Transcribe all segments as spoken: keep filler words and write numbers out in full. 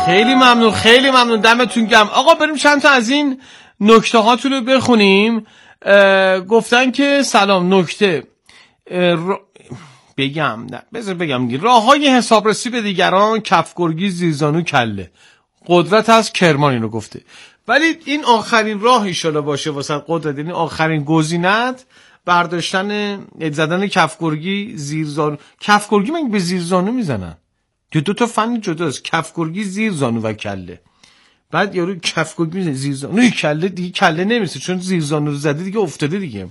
خیلی ممنون خیلی ممنون، دمتون گرم. آقا بریم چند تا از این نکته هاتون رو بخونیم. گفتن که سلام، نکته را... بگم نه بذار بگم دیگه. راه های حسابرسی به دیگران، کفگرگی، زیرزانو، کله. قدرت از کرمان اینو گفته، ولی این آخرین راه ایشالا باشه واسه قدرت، یعنی آخرین گزینت برداشتن زدن کفگرگی، زیرزانو. کفگرگی من به زیرزانو میزنن که دو تا فن جداست، کفگرگی، زیرزانو و کله. بعد یارو کفگرگی میزنه زیرزانو کله، دیگه کله نمیرسه چون زیرزانو رو زده دیگه افتاده دیگه.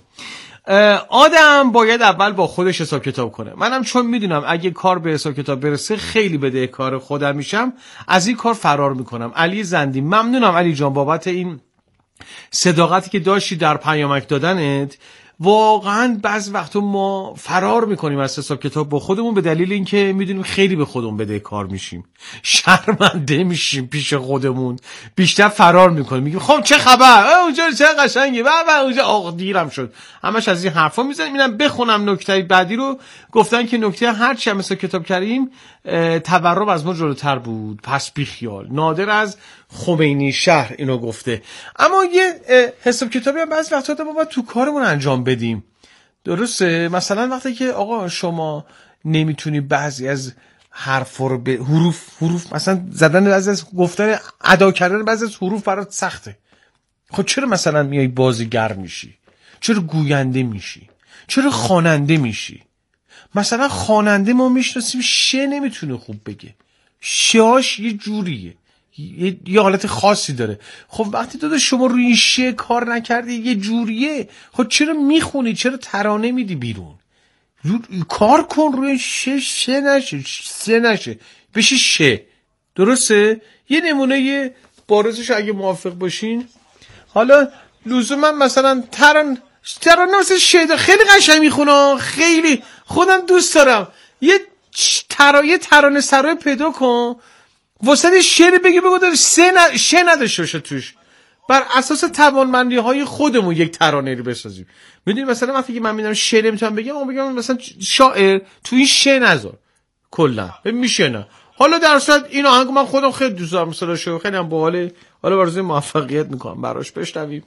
آدم باید اول با خودش حساب کتاب کنه. منم چون میدونم اگه کار به حساب کتاب برسه خیلی بدهکار خودم میشم، از این کار فرار میکنم. علی زندی، ممنونم علی جان بابت این صداقتی که داشتی در پیامک دادنت. واقعا بعض وقتا ما فرار میکنیم از حساب کتاب با خودمون به دلیل اینکه میدونیم خیلی به خودمون بدهکار میشیم، شرمنده میشیم پیش خودمون، بیشتر فرار میکنیم، میگیم خب چه خبر اونجا چه قشنگه بابا اونجا آخ دیرم شد، همش از این حرفا میزنیم. اینم بخونم نکته بعدی رو. گفتن که نکته هر چی هم حساب کتاب کردیم تورم از ما جلوتر بود، پس بی خیال. نادر از خمینی شهر اینو گفته. اما یه حساب کتابی هم بعضی وقتا ما باید تو کارمون انجام بدیم، درسته؟ مثلا وقتی که آقا شما نمیتونی بعضی از حرفا رو به حروف حروف مثلا زدن، بعضی از گفتن ادا کردن بعضی از حروف برات سخته، خب چرا مثلا میای بازیگر میشی؟ چرا گوینده میشی؟ چرا خواننده میشی؟ مثلا خواننده ما میشناسیم ش نمیتونه خوب بگه، شاش یه جوریه، یه, یه حالت خاصی داره. خب وقتی داده شما روی این ش کار نکردی یه جوریه، خب چرا میخونی؟ چرا ترانه میدی بیرون؟ رو... کار کن روی ش، ش نشه، ش نشه، بشی ش. درسته؟ یه نمونه یه بارزش اگه موافق باشین. حالا لزوما مثلا تران ترانه مثل ش خیلی قشنگ میخونه، خیلی خودم دوست دارم. یه ترانه ترانه سرای پیدا کن واسه شعر بگی، بگو داره سه ن... ش نداشته باشه توش، بر اساس توانمندی های خودمون یک ترانه رو بسازیم. میدونی مثلا وقتی که من میدونم شعر نمیتونم بگم، اون بگم مثلا شاعر تو این ش نذار کلا میشه نه. حالا در صورت این آهنگ من خودم خیلی دوست دارم، مثلا شو خیلی هم باحاله، حالا برای موفقیت میکنم براش. بشنویم.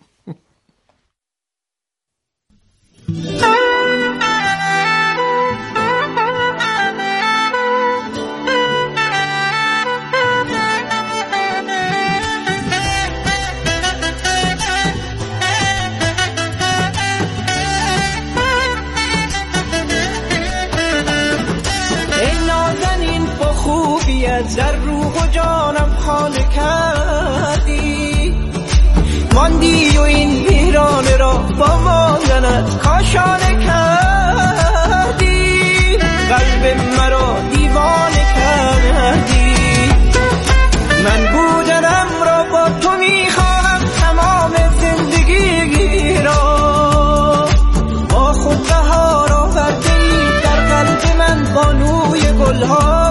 در روح و جانم خانه کردی، ماندی و این ویرانه را با ماندنت کاشانه کردی، قلب مرا دیوانه کردی. من بودنم را با تو میخواهم تمام زندگی را، با خود بهار آوردی در قلب من بانوی گلها.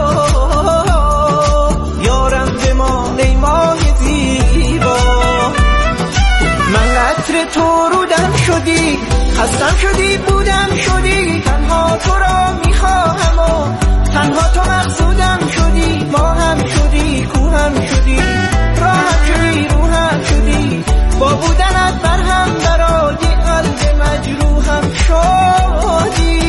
تو رودم شدی، خستم شدی، بودم شدی، تنها تو را میخواهم و تنها تو مقصودم شدی. ما هم شدی، کوهم شدی، راهم شدی، روحم شدی، با بودنت بر هم برای قلب مجروحم شدی.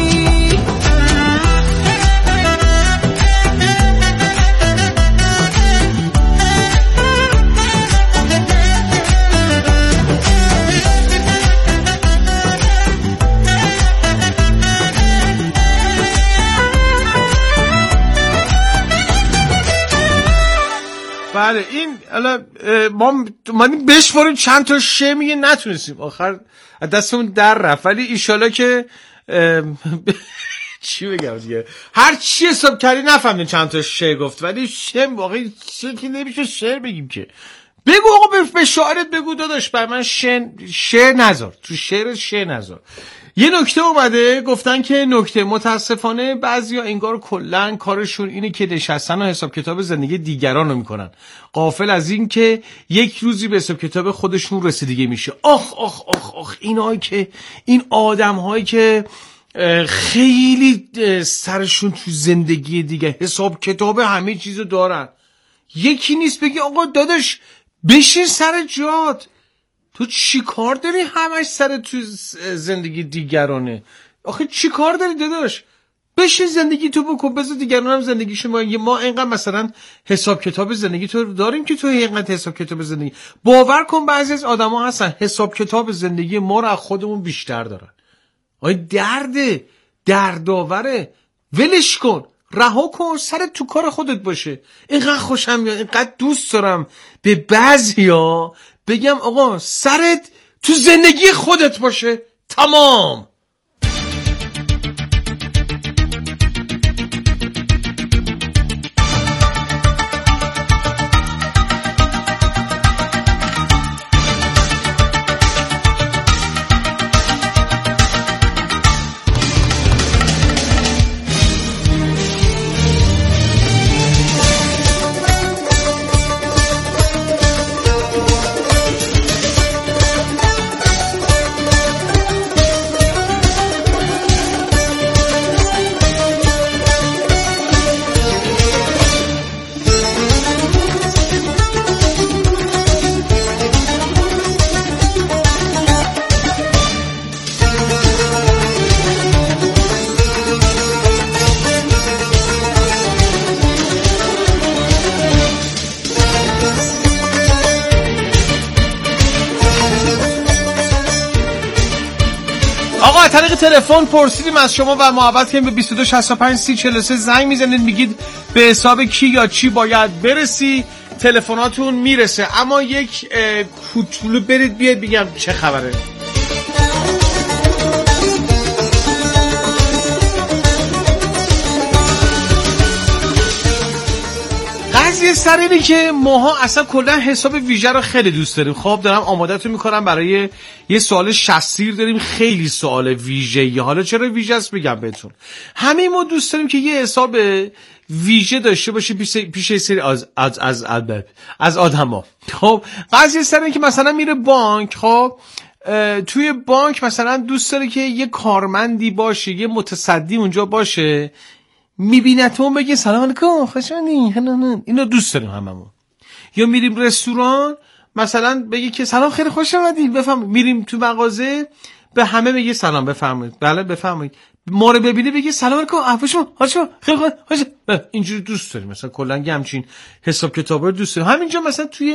بله این الان ما مانی بشوریم چند تا ش میگه نتونستیم، آخر دستمون در رفت. ولی ایشالا که چی بگم دیگه، هر چی حساب کردی نفهمیم چند تا ش گفت، ولی ش واقعی چه که نمیشه شعر بگیم که. بگو آقا به شاعرت بگو داداش بر من ش ش نذار تو شعر ش نذار. یه نکته اومده گفتن که نکته متاسفانه بعضیا انگار کلا کارشون اینه که نشستن و حساب کتاب زندگی دیگران رو میکنن، غافل از این که یک روزی به حساب کتاب خودشون رسیدگی میشه. آخ آخ آخ آخ اینایی که این آدم‌هایی که خیلی سرشون تو زندگی دیگه حساب کتاب همه چیزو دارن، یکی نیست بگی آقا داداش بشین سر جات، تو چی کار داری همش سر تو زندگی دیگرانه؟ آخه چی کار داری داداش؟ بشین زندگی تو بکن، بذار دیگران هم زندگیشون ما. ما اینقدر مثلا حساب کتاب زندگی تو داریم که تو اینقدر حساب کتاب زندگی. باور کن بعضی از آدما هستن حساب کتاب زندگی ما رو از خودمون بیشتر دارن. آی درده، دردآوره، ولش کن، رها کن، سرت تو کار خودت باشه. اینقدر خوشم میاد، اینقدر دوست دارم به بعضیا بگم آقا سرت تو زندگی خودت باشه، تمام. طریق تلفن پرسیدیم از شما و محبت کنیم به بیست و دو شصت و پنج سی چهل و سه زنگ میزنید، میگید به حساب کی یا چی باید برسی، تلفناتون میرسه. اما یک کوچولو برید بیاد بگم چه خبره. قضیه سر اینه که ماها اصلا کلا حساب ویژه رو خیلی دوست داریم. خب دارم آمادهتون میکنم برای یه سوال شستیر داریم، خیلی سوال ویژه‌ای. حالا چرا ویژه است بگم بهتون. همه ما دوست داریم که یه حساب ویژه داشته باشه پیش پیش سری از از از از, از آدما. خب قضیه سر اینه که مثلا میره بانک، خب توی بانک مثلا دوست داره که یه کارمندی باشه، یه متصدی اونجا باشه، میبینتون بگه سلام علیکم خوش اومدین، اینو دوست داریم هممون. یا میریم رستوران مثلا بگه که سلام خیلی خوش اومدین، بفهم. میریم تو مغازه به همه بگه سلام بفرمایید، بله بفرمایید. ما رو ببینه بگه سلام علیکم عفوشو خوشو خیلی خوش، اینجوری دوست داریم. مثلا کلا همچین حساب کتابا رو دوست داریم. همینجا مثلا توی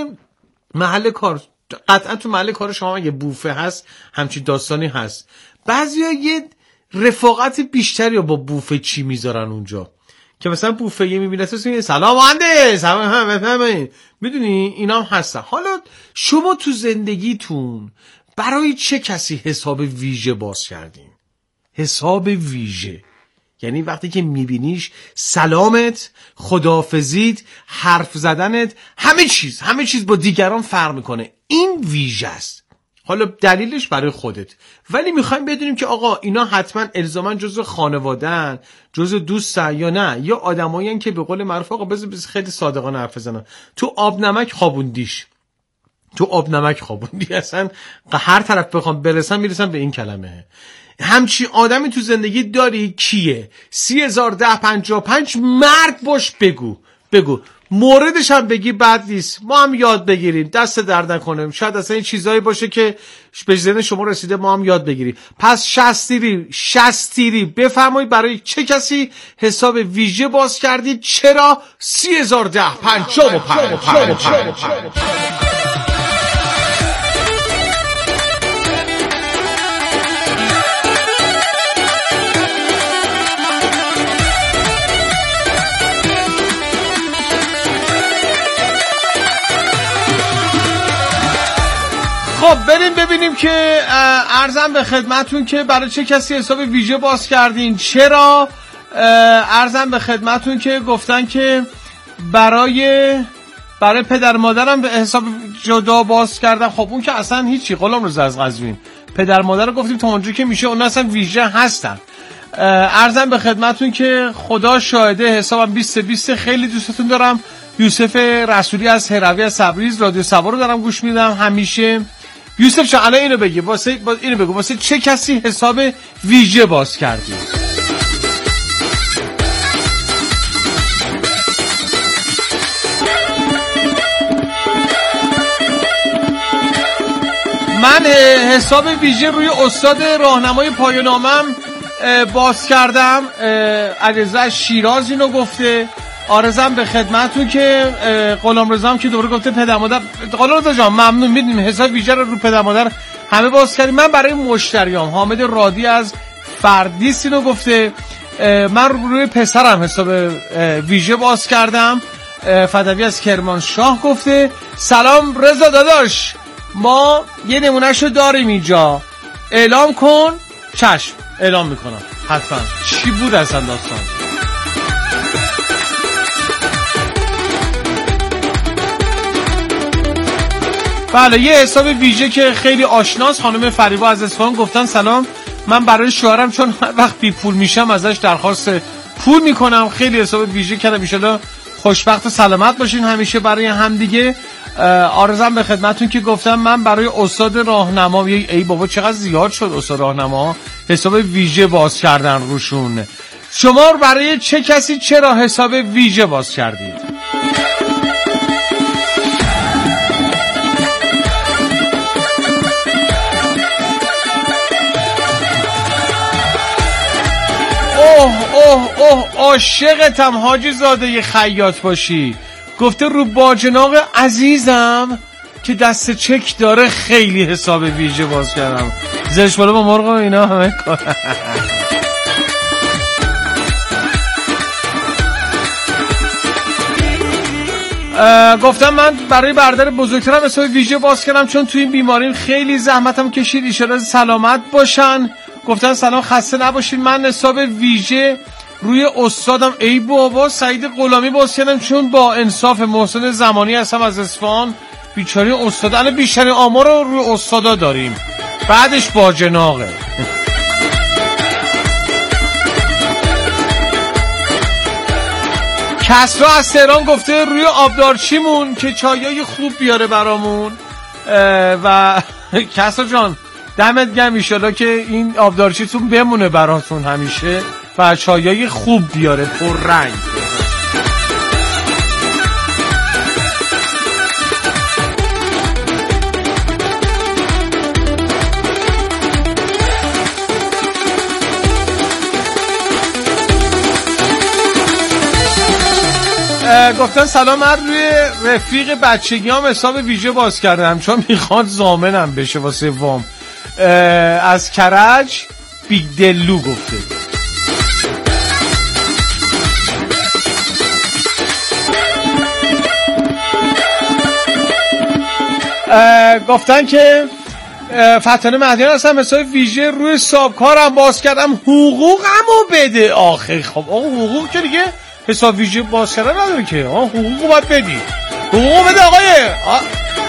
محل کار، قطعا تو محل کار شما اگه بوفه هست همچین داستانی هست. بعضیا یه رفاقت بیشتری با بوفه چی میذارن اونجا که مثلا بوفه یه میبینه تو سلام مهندس سلام بفرمایید، میدونی اینا هم هستن. حالا شما تو زندگیتون برای چه کسی حساب ویژه باز کردین؟ حساب ویژه یعنی وقتی که میبینیش سلامت، خداحافظیت، حرف زدنت، همه چیز همه چیز با دیگران فرق میکنه. این ویژه است. حالا دلیلش برای خودت، ولی میخوایم بدونیم که آقا اینا حتما الزاما جزء خانواده‌ان، جزء دوستن یا نه، یا آدمایین که به قول معروف آقا بذار خیلی صادقانه حرف بزنم، تو آب نمک خوابوندیش، تو آب نمک خوابوندی. اصلا هر طرف بخوام برسم میرسم به این کلمه. همچی آدمی تو زندگی داری کیه؟ سی هزار ده پنجاه و پنج مرد باش بگو بگو موردش هم بگی بد نیست، ما هم یاد بگیریم، دست درد نکنیم. شاید اصلا این چیزایی باشه که به ذهن شما رسیده، ما هم یاد بگیریم. پس شستیری شستیری بفرمایید برای چه کسی حساب ویژه باز کردید؟ چرا؟ سی هزار ده پنجاه و پنج. خب بریم ببینیم که عرضم به خدمتون که برای چه کسی حساب ویژه باز کردین. چرا؟ عرضم به خدمتون که گفتن که برای برای پدر مادرم به حساب جدا باز کردن. خب اون که اصلا هیچی، غلام رضا از قزوین. پدر مادر رو گفتیم تا اونجا که میشه، اون اصلا ویژه هستن. عرضم به خدمتون که خدا شاهده حسابم بیست بیست. خیلی دوستتون دارم. یوسف رسولی از هروی از تبریز رادیو سوار رو دارم گوش میدم همیشه. یوسف جان الان اینو بگی، واسه اینو بگو واسه چه کسی حساب ویژه باز کردی؟ من حساب ویژه روی استاد راهنمای پایان‌نامه‌ام باز کردم. علیرضا شیراز اینو گفته. آرزم به خدمتتون که غلامرضا هم که دوباره گفته پدر مادر. غلامرضا جان ممنون. میدونیم حساب ویژه رو رو پدر مادر همه باز کردیم. من برای مشتریام حامد رادی از فردیس اینو گفته. من روی پسرم حساب ویژه باز کردم. فدوی از کرمانشاه گفته سلام رضا داداش، ما یه نمونهشو داریم اینجا، اعلام کن. چشم اعلام میکنم حتما. چی بود اصلا داستان؟ بله یه حساب ویژه که خیلی آشناست. خانم فریبا از اصفهان گفتن سلام، من برای شوهرم چون هر وقت بی پول میشم ازش درخواست پول میکنم. خیلی حساب ویژه کردم، ان شاءالله خوشبخت و سلامت باشین همیشه برای هم دیگه. آرزم به خدمتتون که گفتم من برای استاد راهنما، ای بابا چقدر زیاد شد استاد راهنما، حساب ویژه باز کردن روشون. شما برای چه کسی چرا حساب ویژه باز کردید؟ اوه اوه اوه عاشقتم حاجی زاده ی خیاط باشی. گفته رو باجناق عزیزم که دست چک داره خیلی حساب ویژه باز کردم. زش بالا با مرغ و اینا همه کار. گفتم من برای برادر بزرگترم حساب ویژه باز کردم چون توی این بیماریم خیلی زحمتم کشید، ان شاءالله سلامت باشن. گفتن سلام خسته نباشید. من حساب ویژه روی استادم ای بابا سعید غلامی باز کردم چون با انصاف محسن زمانی هستم از اصفهان. بیچاره استاد الان بیشتر آمار رو روی استادا داریم، بعدش با جناقه. کسرا از تهران گفته روی آبدارچیمون که چایای خوب بیاره برامون. و کسرا جان دمت گرم، ان شاءالله که این آبدارچیتون بمونه براتون همیشه و چایای خوب بیاره پر رنگ. گفتن سلام، من روی رفیق بچگی هم حساب ویژه باز کردم چون میخواد ضامنم بشه واسه وام. از کرج بیگدلو گفته. گفتن که فتانه مهدیان هستم حساب ویژه روی سابکارم باز کردم حقوقمو بده. آخه خب آقا حقوق که دیگه حساب ویژه باز کردن نداره که، حقوقو باید بدی. حقوقو بده آقای آ...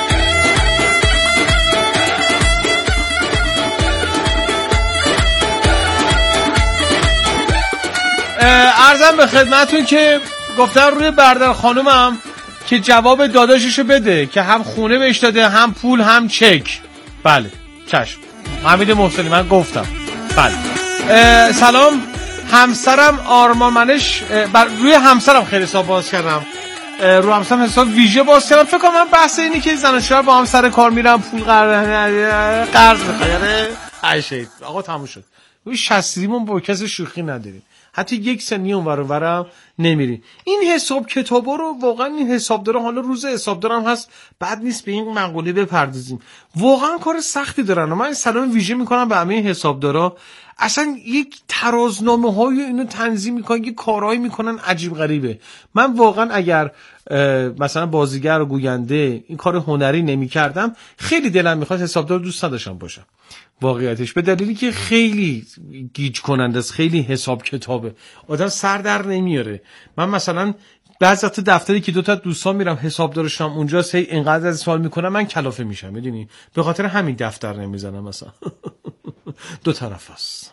عرضم به خدمتون که گفتن روی برادر خانومم که جواب داداششو بده که هم خونه بهش داده هم پول هم چک. بله چشم. حمید محسنی من گفتم. بله سلام، همسرم آرمان منش بر... روی همسرم خیلی حساب باز کردم، روی همسرم حساب ویژه باز کردم. فکر کنم من بحث اینی که زن و شوهر با هم سر کار میرم پول قرض قرض میخواد. عشید آقا تموم شد. روی شصتیمون با کسی شوخی نداریم، حتی یک سنی اونور اونورم نمیری. این حساب کتابا رو واقعا این حسابدارا، حالا روز حسابدارم هست، بد نیست به این مقوله بپردازیم. واقعا کار سختی دارن و من سلام ویژه میکنم به همه حسابدارا. اصلا یک ترازنامه های اینو تنظیم میکنن، یک کارهایی میکنن عجیب غریبه. من واقعا اگر مثلا بازیگر و گوینده این کار هنری نمیکردم خیلی دلم میخواد حسابدار دوست نداشتم باشم واقعیتش، به دلیلی که خیلی گیج کننده است، خیلی حساب کتابه، آدم سر در نمیاره. من مثلا بعضی وقت دفتری که دو تا دوستان میرم حسابدارشم اونجاست، هی اینقدر از سوال میکنم من کلافه میشم، میدونی، به خاطر همین دفتر نمیزنم مثلا. دو طرف است.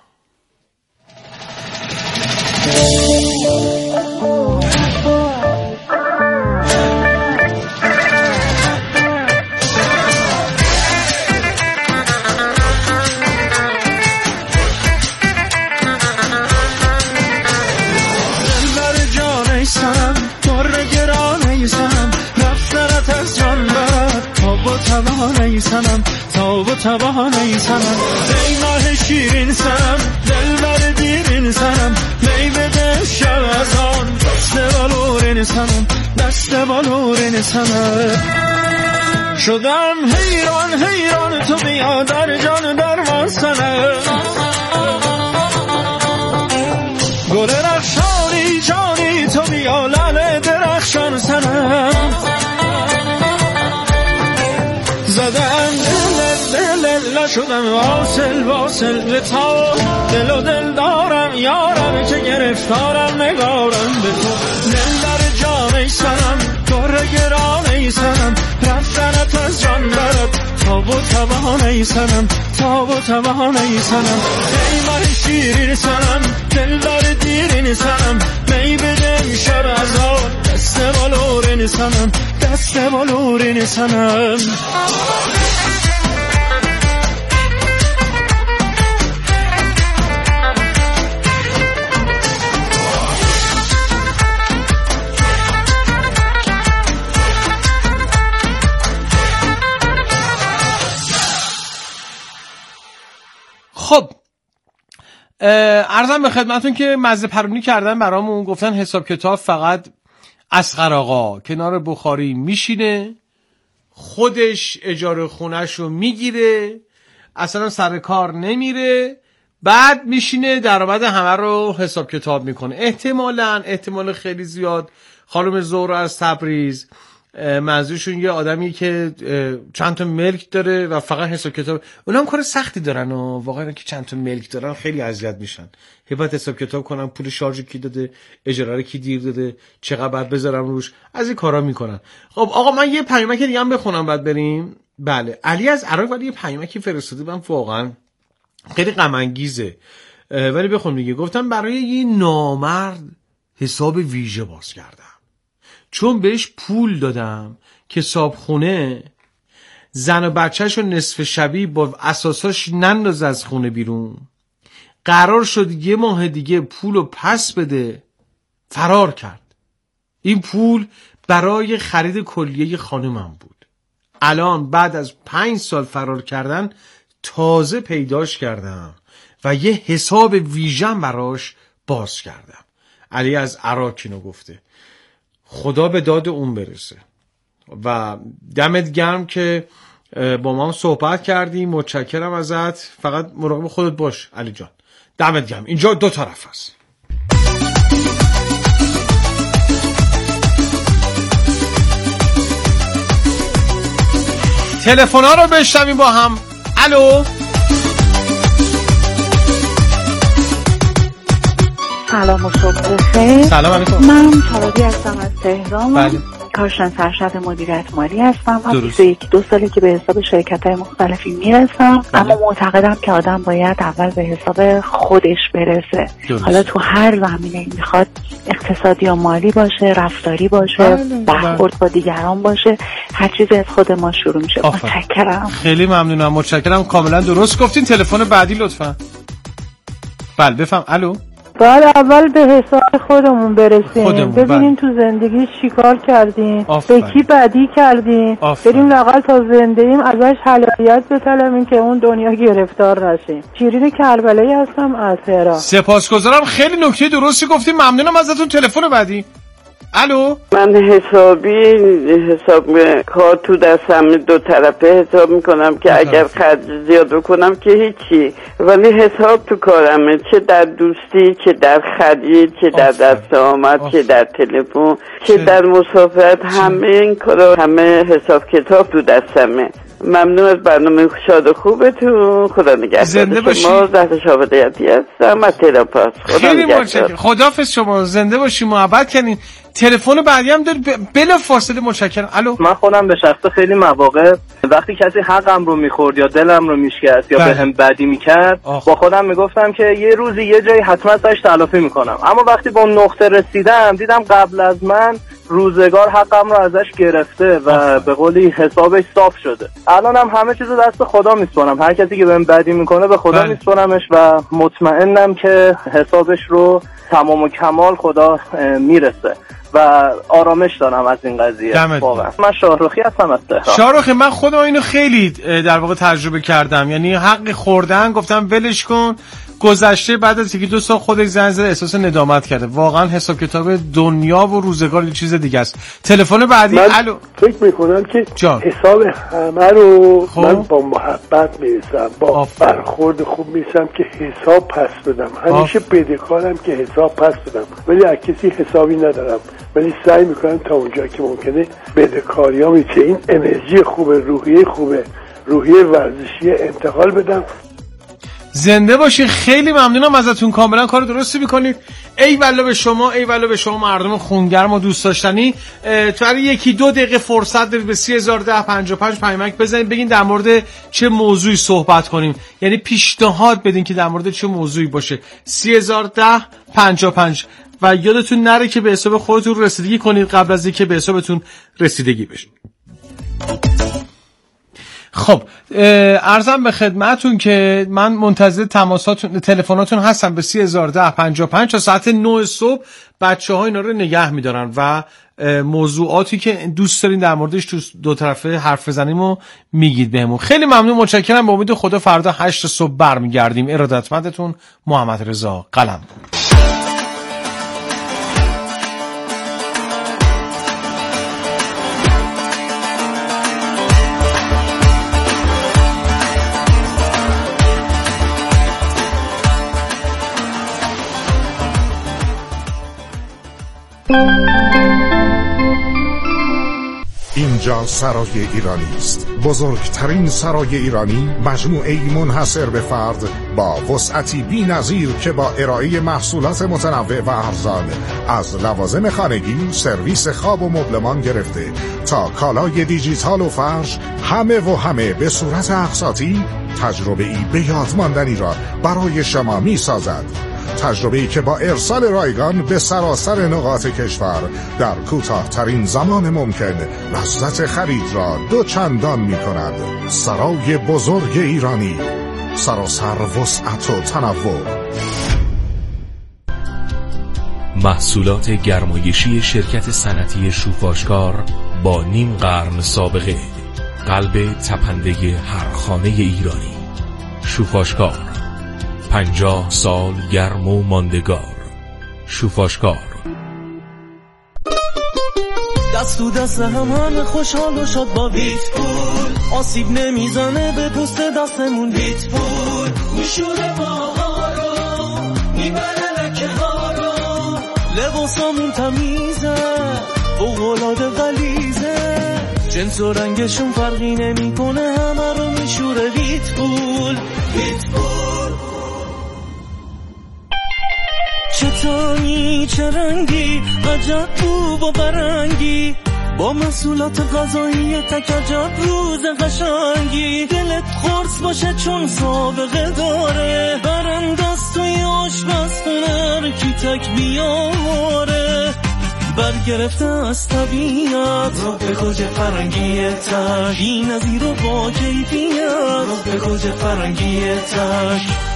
نیستم تا با و تبان ای سنم ای ماه شیرین سنم دلبر دیرین سنم می بده شب از آن دست بالورین سنم دست بالورین سنم شدم حیران حیران تو بیا در جان درمان سنم گل رخشانی جانی تو بیا لعل درخشان سنم زدم دل دل دل شدم واصل واصل به تا دل و دل دارم یارم که گرفتارم نگارم به تو دل در جان ای سنم دور گران ای سنم رفتنت از جان برد تاب و تبان ای سنم تاب و تبان ای سنم ای ماه شیرین سنم دل در دیرین سنم می بده شب از آن دست بالورین سنم دست بالورین سنم خب عرضم به خدمتون که مزه پرونی کردن برامون، گفتن حساب کتاب فقط اصغر آقا کنار بخاری میشینه، خودش اجاره خونش رو میگیره، اصلا سر کار نمیره، بعد میشینه درآمد همه رو حساب کتاب میکنه. احتمالاً احتمال خیلی زیاد خانم زهرا از تبریز منظورشون یه آدمی که چند تا ملک داره و فقط حساب کتاب. اونا هم کار سختی دارن و واقعا که چند تا ملک دارن خیلی اذیت میشن. هیبت حساب کتاب کنن، پول شارژ کی داده، اجاره کی دیر داده، چقدر بعد بذارم روش، از این کارا میکنن. خب آقا من یه پیامک دیگه هم بخونم بعد بریم. بله علی از عراق ولی یه پیامکی فرستاده، من واقعا خیلی غم انگیزه ولی بخون دیگه. گفتم برای یه نامرد حساب ویژه باز کردم چون بهش پول دادم که صابخونه زن و بچه‌شو نصف شبی با اساساش ننداز از خونه بیرون. قرار شد یه ماه دیگه پولو پس بده، فرار کرد. این پول برای خرید کلیه خانمم بود. الان بعد از پنج سال فرار کردن تازه پیداش کردم و یه حساب ویژن براش باز کردم. علی از عراق اینو گفته. خدا به داد اون برسه و دمت گرم که با ما صحبت کردی. متشکرم ازت. فقط مراقب خودت باش علی جان. دمت گرم. اینجا دو طرف هست. تلفن ها رو بشنویم با هم. الو سلام و صبح بخیر. سلام علیکم. من طالبی هستم از تهران. بله. کارشناس ارشد مدیریت مالی هستم. من بیست و یک دو ساله که به حساب شرکت‌های مختلفی میرسم. بله. اما معتقدم که آدم باید اول به حساب خودش برسه. درست. حالا تو هر زمینه میخواد اقتصادی یا مالی باشه، رفتاری باشه، برخورد با دیگران باشه، هر چیزی از خود ما شروع میشه. متشکرم. خیلی ممنونم. متشکرم. کاملا درست گفتین. تلفن بعدی لطفا. بله بفهم. الو. باید اول به حساب خودمون برسیم. خودمون. ببینیم بله. تو زندگی چیکار کردیم، به کی بدی کردیم، بریم لااقل تا زندگیم ازش حلالت بطلبیم که اون دنیا گرفتار نشیم. شیرین کربلایی هستم از تهران. سپاسگزارم. خیلی نکته درستی گفتیم. ممنونم ازتون. تلفن بعدی. الو. من حسابی حساب کار تو دستم دو طرفه حساب میکنم که اگر خرج زیاد بکنم که هیچی، ولی حساب تو کارمه، چه در دوستی، چه در خرید، چه در دست آمد، چه در تلفن، چه در مسافرت، همه این کارا همه حساب کتاب تو دستمه. ممنون از برنامه شاد و خوبتون. خدا نگهدار شما. زهر شاهدیتی هستم از تهران. خیلی متشکرم. خداحافظ شما. زنده باشی. محبت کنین. تلفن بعدی هم داره. بلا فاصله متشکرم. الو. من خودم به شخص خیلی مواقع وقتی کسی حقم رو میخورد یا دلم رو میشکست یا بهم بدی میکرد با خودم میگفتم که یه روزی یه جایی حتما ازش تلافی میکنم. اما وقتی به اون نقطه رسیدم دیدم قبل از من روزگار حقم رو ازش گرفته و آه. به قولی حسابش صاف شده. الان هم همه چیزو دست خدا میسپارم. هر کسی که بهم بدی میکنه به خدا میسپارمش و مطمئنم که حسابش رو تمام و کمال خدا میرسه. و آرامش دارم از این قضیه. واقعا من شاهرخی هستم از تهران. شاهرخی من خودم اینو خیلی در واقع تجربه کردم، یعنی حق خوردن گفتم ولش کن، گذشته بعد از یکی دو سال خودش زنگ زد احساس ندامت کرده. واقعا حساب کتاب دنیا و روزگار یه چیز دیگه است. تلفن بعدی. الو فکر میکنم که جان. حساب همه رو خب؟ من با محبت میرسم، با آفر. برخورد خوب میرسم که حساب پس بدم. همیشه بدهکارم که حساب پس بدم، ولی از کسی حسابی ندارم، ولی سعی میکنم تا اونجا که ممکنه بدهکاریام چه این انرژی خوبه، روحیه خوبه، روحیه ورزشی انتقال بدم. زنده باشی. خیلی ممنونم ازتون، کاملا کار درستی میکنید. ای والله به شما، ای والله به شما مردم خونگرم و دوست داشتنی. تو هر یکی دو دقیقه فرصت دارید به سی هزار ده پنجاه و پنج پیامک بزنید، بگین در مورد چه موضوعی صحبت کنیم، یعنی پیشنهاد بدین که در مورد چه موضوعی باشه. سی هزار ده پنجاه و پنج و یادتون نره که به حساب خودتون رسیدگی کنید قبل از اینکه به حسابتون رسیدگی بشه. خب عرضم به خدمتون که من منتظر تماساتون تلفناتون هستم به سی هزار ده پنجاه و پنج تا ساعت نه صبح. بچه‌ها اینا رو نگه می‌دارن و موضوعاتی که دوست دارین در موردش تو دو طرفه حرف بزنیم و میگید بهمون. خیلی ممنون، متشکرم. به امید خدا فردا هشت صبح برمیگردیم. ارادتمندتون محمد رضا قلم. اینجا سرای ایرانی است، بزرگترین سرای ایرانی، مجموعه‌ای منحصر به فرد با وسعتی بی‌نظیر که با ارائه محصولات متنوع و ارزان از لوازم خانگی، سرویس خواب و مبلمان گرفته تا کالای دیجیتال و فرش، همه و همه به صورت اقساطی تجربه‌ای به یاد ماندنی را برای شما می‌سازد. تجربه‌ای که با ارسال رایگان به سراسر نقاط کشور در کوتاه‌ترین زمان ممکن لذت خرید را دو چندان می‌کند. سرای بزرگ ایرانی، سراسر وسعت و تنوع. محصولات گرمایشی شرکت صنعتی شوفاشکار با نیم قرن سابقه، قلب تپنده هر خانه ایرانی. شوفاشکار، پنجاه سال گرم و ماندگار. شوفاشکار. دست تو دست همان خوشحال و شاد با بیت پول، آسیب نمیزنه به پوست دستمون. بیت پول میشوره ماها رو، میبره لکه ها رو، لباسامون تمیزه، فوق‌العاده غلیظه، جنس و رنگشون فرقی نمیکنه، همه رو میشوره. بیت پول، بیت پول. چطوری چه رنگی، عجب بو با برنگی، با محصولات غذایی تک عجب روز قشنگی. دلت خورس باشه چون سابقه داره، برندست توی آشپزخونه کی تک بیاره، برگرفته از طبیعت رو به گوجه فرنگی تک، بی نظیر و با کیفیت رو به گوجه فرنگی تک.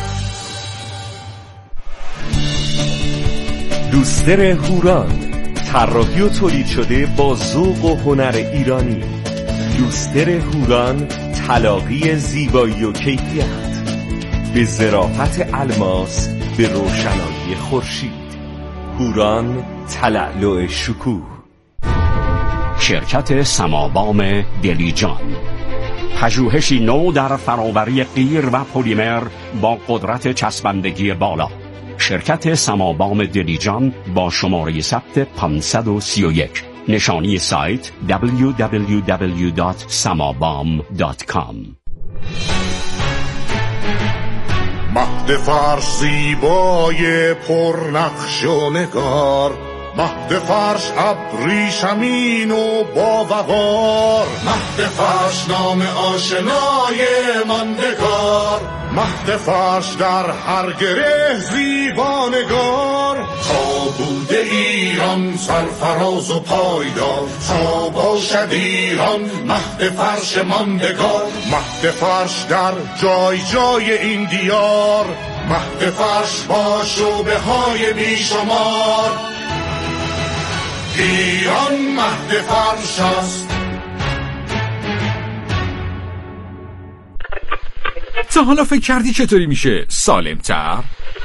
دوستر هوران، طراحی و تولید شده با ذوق و هنر ایرانی. دوستر هوران، تلاقی زیبایی و کیفیت به ظرافت الماس، به روشنایی خورشید. هوران، تلألؤ شکوه. شرکت سمابام دلیجان، پژوهشی نو در فراوری قیر و پلیمر با قدرت چسبندگی بالا. شرکت سمابام دلیجان با شماره ثبت پانصد و سی و یک. نشانی سایت دبلیو دبلیو دبلیو دات سمابام دات کام. مهد فرش زیبای پرنقش و نگار، مهد فرش ابریشمین و با وقار، مهد فرش نام آشنای ماندگار، مهد فرش در هر گره زیبانگار. تا بوده ایران سرفراز و پایدار، تا باشد ایران مهد فرش ماندگار. مهد فرش در جای جای این دیار، مهد فرش با شعبه های بیشمار. ایران مهد فرش است. تا حالا فکر کردی چطوری میشه سالمتر،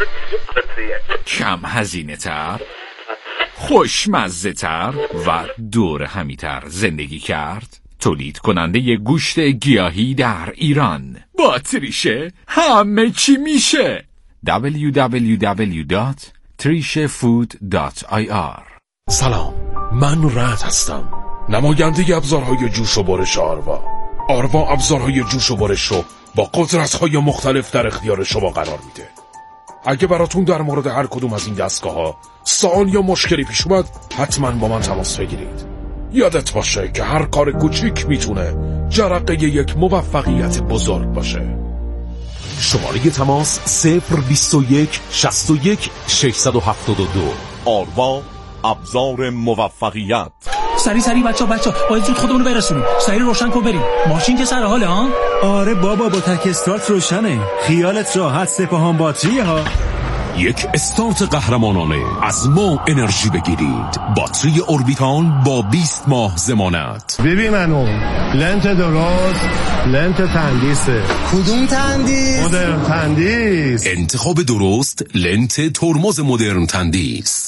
کم هزینه تر، خوشمزه تر و دور همیتر زندگی کرد؟ تولید کننده گوشت گیاهی در ایران با تریشه همه چی میشه. دبلیو دبلیو دبلیو دات تریشه فود دات آی آر. سلام، من رعد هستم، نماینده ابزارهای جوش و برش آروا. آروا ابزارهای جوش و برش رو با قدرت‌های مختلف در اختیار شما قرار میده. اگه براتون در مورد هر کدوم از این دستگاه‌ها سوال یا مشکلی پیش اومد، حتما با من تماس بگیرید. یادت باشه که هر کار کوچیک میتونه جرقه یک موفقیت بزرگ باشه. شماره تماس صفر بیست و یک شصت و یک ششصد و هفتاد و دو. آروا ابزار موفقیت. سری سری بچا بچا باید زود خودمونو برسونیم. سری روشن کن بریم. ماشین که سر حاله ها؟ آره بابا، با تک استارت روشنه. خیالت راحت، سپاهان باتری ها. یک استارت قهرمانانه از ما انرژی بگیرید. باتری اوربیتال با بیست ماه ضمانت. ببین منو لنت درست، لنت تندیسه. کدوم تندیس؟ مدرن تندیس. انتخاب درست، لنت ترمز مدرن تندیس.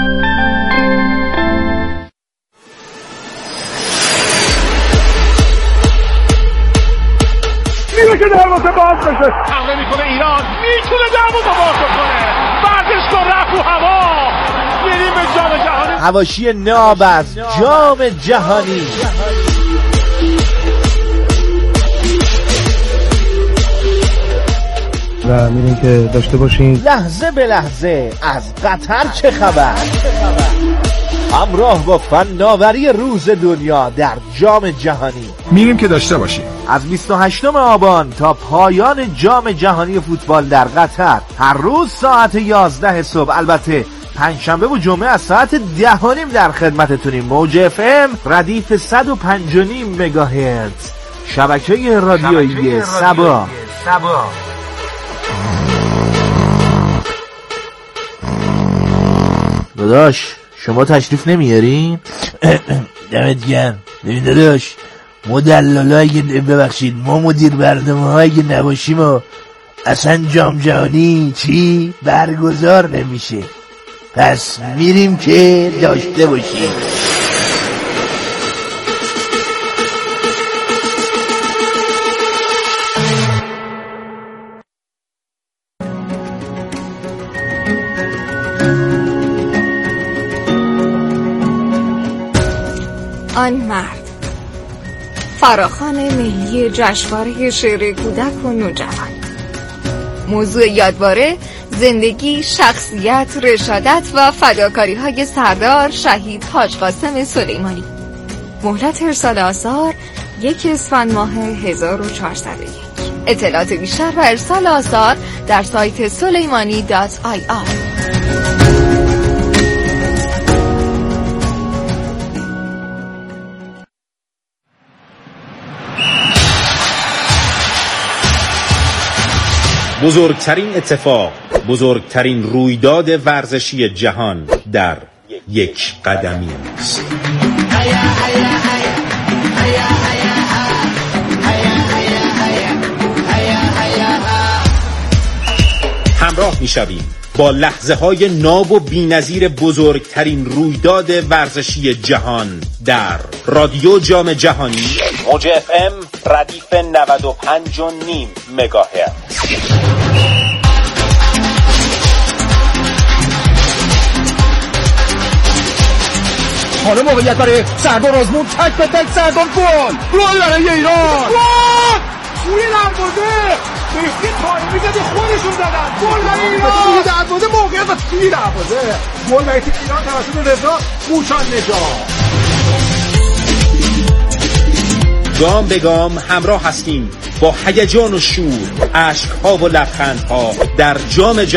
میره که دروازه باز بشه. حمله میکنه ایران، میتونه دروازه باز کنه. ورزش کن رفت و هوا. میریم به جام جهانی. حواشی ناب از جام جهانی. و میریم که داشته باشین لحظه به لحظه از قطر چه خبر، همراه با فناوری روز دنیا در جام جهانی. میریم که داشته باشیم از بیست و هشتم آبان تا پایان جام جهانی فوتبال در قطر، هر روز ساعت یازده صبح، البته پنجشنبه و جمعه از ساعت ده و نیم در خدمتتونیم. موج اف ام ردیف صد و پنج و نیم مگاهرتز، شبکه رادیویی سبا. داداش شما تشریف نمیارین؟ دمت گرم. ببین داداش، ما دلالا اگه ببخشید ما مدیر برنامه ها اگه نباشیم و اصلا جام جهانی چی برگزار نمیشه. پس میریم که داشته باشیم. آن مرد، فراخوان ملی جشنواره شعر کودک و نوجوان. موضوع یادباره: زندگی، شخصیت، رشادت و فداکاری های سردار شهید حاج قاسم سلیمانی. مهلت ارسال آثار یک اسفند ماه هزار و چهارصد و یک. اطلاعات بیشتر و ارسال آثار در سایت سلیمانی دات آی آر. بزرگترین اتفاق، بزرگترین رویداد ورزشی جهان در یک قدمی است. همراه می‌شویم با لحظه های ناب و بی‌نظیر بزرگترین رویداد ورزشی جهان در رادیو جام جهانی. موج اف ام ردیف نود و پنج و نیم مگاهرتز. حالا موقعیت برای سردار آزمون، تک به تک سردار گل گل برای ایران. گل توی دروازه بهتی پای میزدی خودشون زدن. گل برای ایران توی دروازه، موقعیت و توی دروازه گل برای ایران توسط رضا خوشان نژاد. گام به گام همراه هستیم با هیجان و شور، اشک‌ها و لبخندها در جام جهانی.